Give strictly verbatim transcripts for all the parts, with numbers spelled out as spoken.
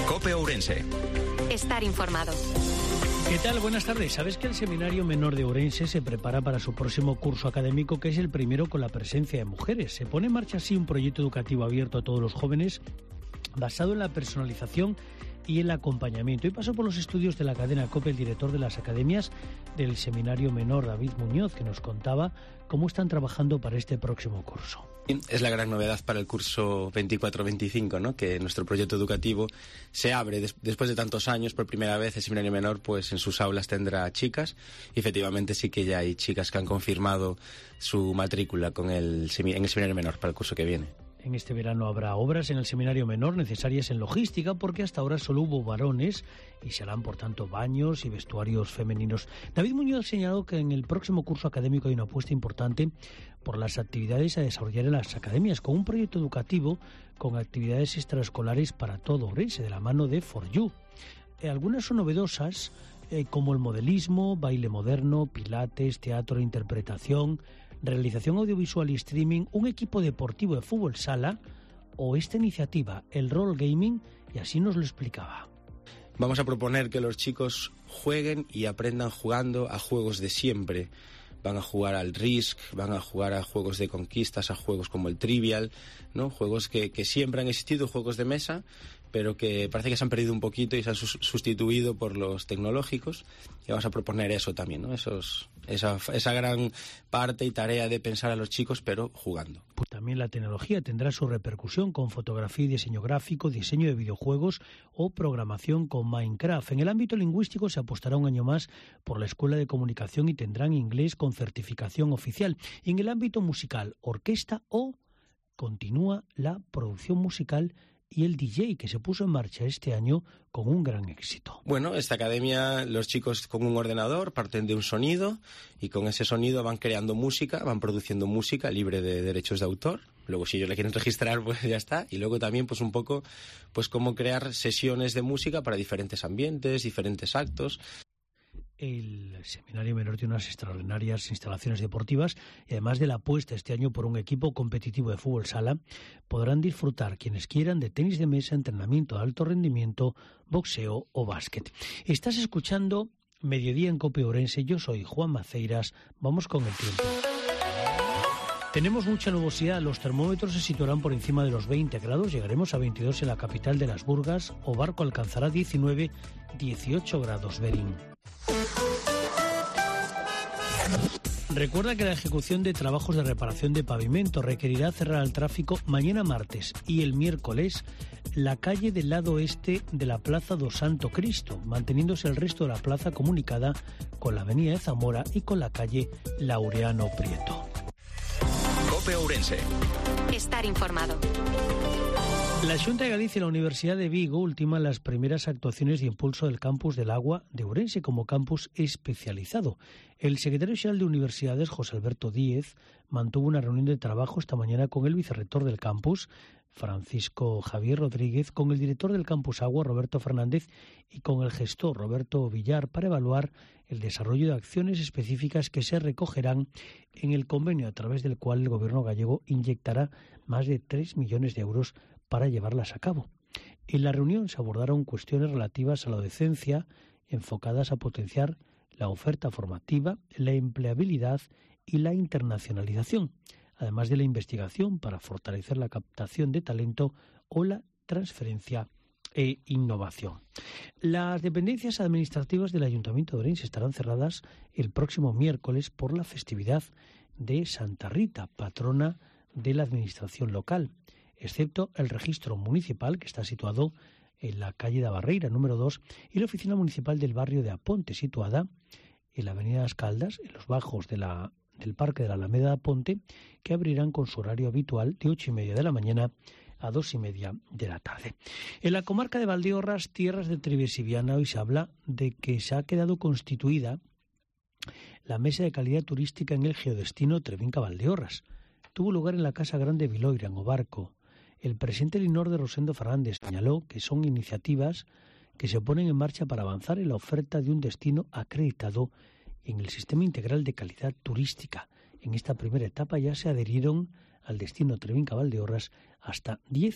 COPE Ourense. Estar informado. ¿Qué tal? Buenas tardes. ¿Sabes que el Seminario Menor de Ourense se prepara para su próximo curso académico, que es el primero con la presencia de mujeres? Se pone en marcha así un proyecto educativo abierto a todos los jóvenes, basado en la personalización y el acompañamiento. Y pasó por los estudios de la cadena COPE el director de las academias del Seminario Menor, David Muñoz, que nos contaba cómo están trabajando para este próximo curso. Es la gran novedad para el curso veinticuatro veinticinco, ¿no? Que nuestro proyecto educativo se abre des- después de tantos años. Por primera vez el Seminario Menor, pues en sus aulas tendrá chicas, y efectivamente sí que ya hay chicas que han confirmado su matrícula con el, en el Seminario Menor para el curso que viene. En este verano habrá obras en el Seminario Menor necesarias en logística, porque hasta ahora solo hubo varones y se harán, por tanto, baños y vestuarios femeninos. David Muñoz señaló que en el próximo curso académico hay una apuesta importante por las actividades a desarrollar en las academias, con un proyecto educativo con actividades extraescolares para todo Ourense, de la mano de For You. Eh, algunas son novedosas, eh, como el modelismo, baile moderno, pilates, teatro, interpretación, realización audiovisual y streaming, un equipo deportivo de fútbol sala o esta iniciativa, el role gaming, y así nos lo explicaba. Vamos a proponer que los chicos jueguen y aprendan jugando a juegos de siempre. Van a jugar al Risk, van a jugar a juegos de conquistas, a juegos como el Trivial, ¿no? Juegos que, que siempre han existido, juegos de mesa, pero que parece que se han perdido un poquito y se han sus- sustituido por los tecnológicos. Y vamos a proponer eso también, ¿no? Esos, esa, esa gran parte y tarea de pensar a los chicos, pero jugando. Pues también la tecnología tendrá su repercusión con fotografía y diseño gráfico, diseño de videojuegos o programación con Minecraft. En el ámbito lingüístico se apostará un año más por la Escuela de Comunicación y tendrán inglés con certificación oficial. Y en el ámbito musical, orquesta o continúa la producción musical y el D J, que se puso en marcha este año con un gran éxito. Bueno, esta academia, los chicos con un ordenador parten de un sonido y con ese sonido van creando música, van produciendo música libre de derechos de autor. Luego, si ellos le quieren registrar, pues ya está. Y luego también, pues un poco, pues cómo crear sesiones de música para diferentes ambientes, diferentes actos. El Seminario Menor tiene unas extraordinarias instalaciones deportivas y además de la apuesta este año por un equipo competitivo de fútbol sala, podrán disfrutar quienes quieran de tenis de mesa, entrenamiento de alto rendimiento, boxeo o básquet. Estás escuchando Mediodía en COPE Ourense. Yo soy Juan Maceiras. Vamos con el tiempo. Tenemos mucha nubosidad, los termómetros se situarán por encima de los veinte grados, llegaremos a veintidós en la capital de las Burgas, o Barco alcanzará diecinueve, dieciocho grados Berín. Recuerda que la ejecución de trabajos de reparación de pavimento requerirá cerrar al tráfico mañana martes y el miércoles la calle del lado este de la Plaza do Santo Cristo, manteniéndose el resto de la plaza comunicada con la avenida de Zamora y con la calle Laureano Prieto. COPE Ourense. Estar informado. La Xunta de Galicia y la Universidad de Vigo ultiman las primeras actuaciones de impulso del Campus del Agua de Ourense como campus especializado. El secretario xeral de Universidades, José Alberto Díez, mantuvo una reunión de trabajo esta mañana con el vicerrector del campus, Francisco Javier Rodríguez, con el director del Campus Agua, Roberto Fernández, y con el gestor, Roberto Villar, para evaluar el desarrollo de acciones específicas que se recogerán en el convenio a través del cual el gobierno gallego inyectará más de tres millones de euros para llevarlas a cabo. En la reunión se abordaron cuestiones relativas a la docencia, enfocadas a potenciar la oferta formativa, la empleabilidad y la internacionalización, además de la investigación para fortalecer la captación de talento o la transferencia e innovación. Las dependencias administrativas del Ayuntamiento de Ourense estarán cerradas el próximo miércoles por la festividad de Santa Rita, patrona de la administración local, excepto el registro municipal, que está situado en la calle de Barreira, número dos, y la oficina municipal del barrio de Aponte, situada en la avenida Las Caldas, en los bajos de la, del Parque de la Alameda de Aponte, que abrirán con su horario habitual de ocho y media de la mañana a dos y media de la tarde. En la comarca de Valdeorras, tierras de Trives y Viana, hoy se habla de que se ha quedado constituida la mesa de calidad turística en el geodestino Trevinca-Valdeorras. Tuvo lugar en la Casa Grande Viloira, en Obarco. El presidente Linor de Rosendo Fernández señaló que son iniciativas que se ponen en marcha para avanzar en la oferta de un destino acreditado en el Sistema Integral de Calidad Turística. En esta primera etapa ya se adherieron al destino Trevinca-Valdeorras hasta diez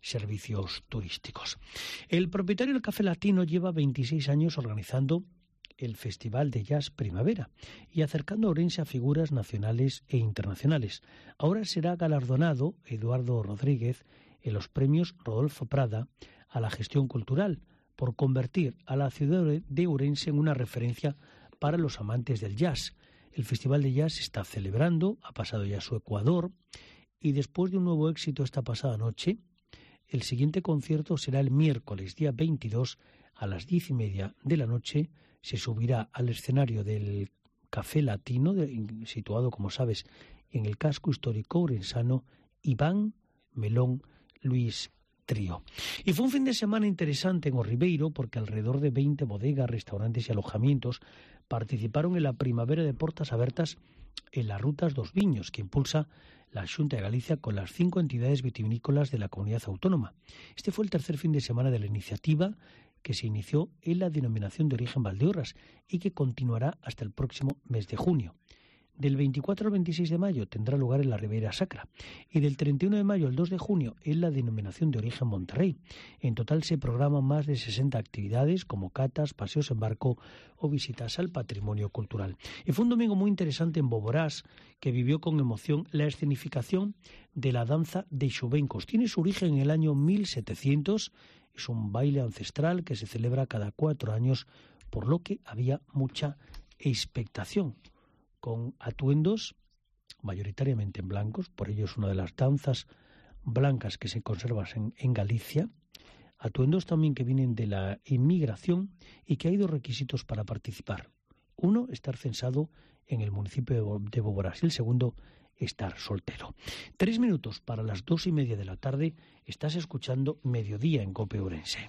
servicios turísticos. El propietario del Café Latino lleva veintiséis años organizando el Festival de Jazz Primavera y acercando a Ourense a figuras nacionales e internacionales. Ahora será galardonado Eduardo Rodríguez en los premios Rodolfo Prada a la gestión cultural por convertir a la ciudad de Ourense en una referencia para los amantes del jazz. El Festival de Jazz se está celebrando, ha pasado ya su Ecuador, y después de un nuevo éxito esta pasada noche, el siguiente concierto será el miércoles, día veintidós, a las diez y media de la noche. Se subirá al escenario del Café Latino, de, situado, como sabes, en el casco histórico ourensano, Iván Melón Luis Trío. Y fue un fin de semana interesante en O Ribeiro porque alrededor de veinte bodegas, restaurantes y alojamientos participaron en la Primavera de Portas Abertas en las Rutas dos Viños, que impulsa la Xunta de Galicia con las cinco entidades vitivinícolas de la comunidad autónoma. Este fue el tercer fin de semana de la iniciativa, que se inició en la denominación de origen Valdeorras y que continuará hasta el próximo mes de junio. Del veinticuatro al veintiséis de mayo tendrá lugar en la Ribeira Sacra y del treinta y uno de mayo al dos de junio en la denominación de origen Monterrey. En total se programan más de sesenta actividades como catas, paseos en barco o visitas al patrimonio cultural. Y fue un domingo muy interesante en Boborás, que vivió con emoción la escenificación de la danza de Xubencos. Tiene su origen en el año mil setecientos, es un baile ancestral que se celebra cada cuatro años, por lo que había mucha expectación, con atuendos mayoritariamente en blancos, por ello es una de las danzas blancas que se conservan en, en Galicia, atuendos también que vienen de la inmigración y que hay dos requisitos para participar. Uno, estar censado en el municipio de, de Boborás y el segundo, estar soltero. Tres minutos para las dos y media de la tarde, estás escuchando Mediodía en COPE Ourense.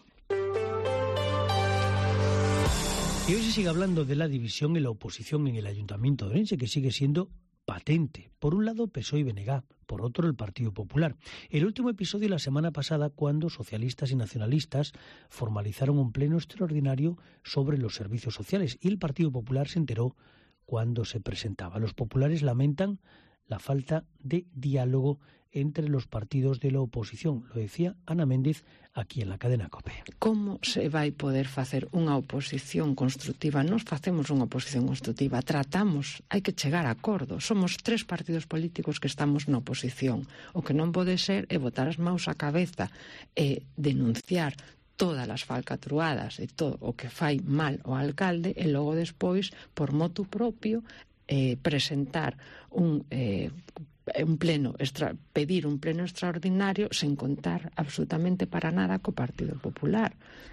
Y hoy se sigue hablando de la división en la oposición en el Ayuntamiento de Ourense, que sigue siendo patente. Por un lado, P S O E y B N G, por otro, el Partido Popular. El último episodio la semana pasada, cuando socialistas y nacionalistas formalizaron un pleno extraordinario sobre los servicios sociales, y el Partido Popular se enteró cuando se presentaba. Los populares lamentan la falta de diálogo entre los partidos de la oposición. Lo decía Ana Méndez aquí en la cadena COPE. Como se vai poder facer unha oposición construtiva? Nos facemos unha oposición construtiva, tratamos, hai que chegar a acordo. Somos tres partidos políticos que estamos na oposición. O que non pode ser é botar as maus á cabeza e denunciar todas as falcatruadas e todo o que fai mal o alcalde e logo despois, por motu propio, eh, presentar un eh, un pleno extra, pedir un pleno extraordinario sen contar absolutamente para nada co Partido Popular.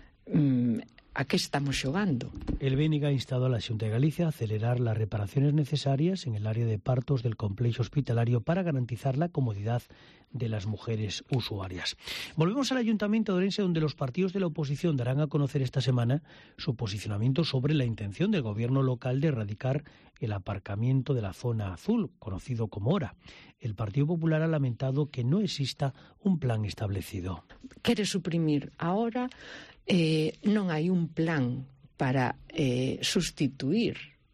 Mm, a que estamos xogando? El B N G ha instado a la Xunta de Galicia a acelerar las reparaciones necesarias en el área de partos del complexo hospitalario para garantizar la comodidad de las mujeres usuarias. Volvemos al Ayuntamiento de Ourense, donde los partidos de la oposición darán a conocer esta semana su posicionamiento sobre la intención del gobierno local de erradicar el aparcamiento de la zona azul, conocido como Hora. El Partido Popular ha lamentado que no exista un plan establecido. Quere suprimir a Hora, eh, non hai un plan para eh, sustituir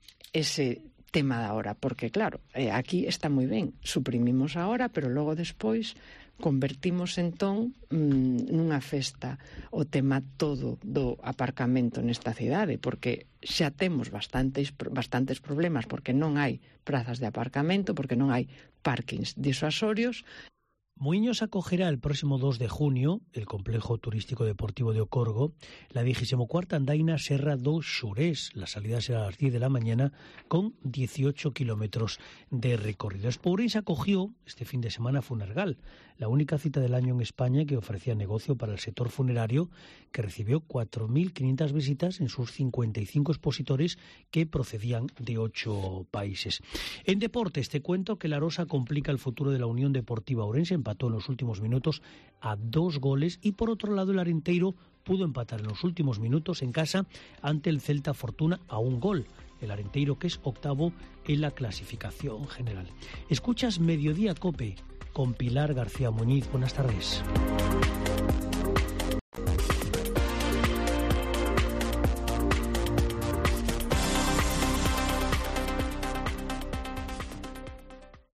ese tema da hora, porque claro, eh, aquí está moi ben, suprimimos a hora, pero logo despois convertimos entón mmm, nunha festa o tema todo do aparcamento nesta cidade, porque xa temos bastantes, bastantes problemas, porque non hai prazas de aparcamento, porque non hai parkings disuasorios. Muiños acogerá el próximo dos de junio el complejo turístico deportivo de Ocorgo, la vigésimo cuarta andaina Serra do Xurés. La salida será a las diez de la mañana con dieciocho kilómetros de recorrido. Ourense acogió este fin de semana Funergal, la única cita del año en España que ofrecía negocio para el sector funerario, que recibió cuatro mil quinientas visitas en sus cincuenta y cinco expositores que procedían de ocho países. En deportes te cuento que la Arosa complica el futuro de la Unión Deportiva Ourense. Empató en los últimos minutos a dos goles y por otro lado el Arenteiro pudo empatar en los últimos minutos en casa ante el Celta Fortuna a un gol. El Arenteiro, que es octavo en la clasificación general. Escuchas Mediodía COPE con Pilar García Muñiz. Buenas tardes.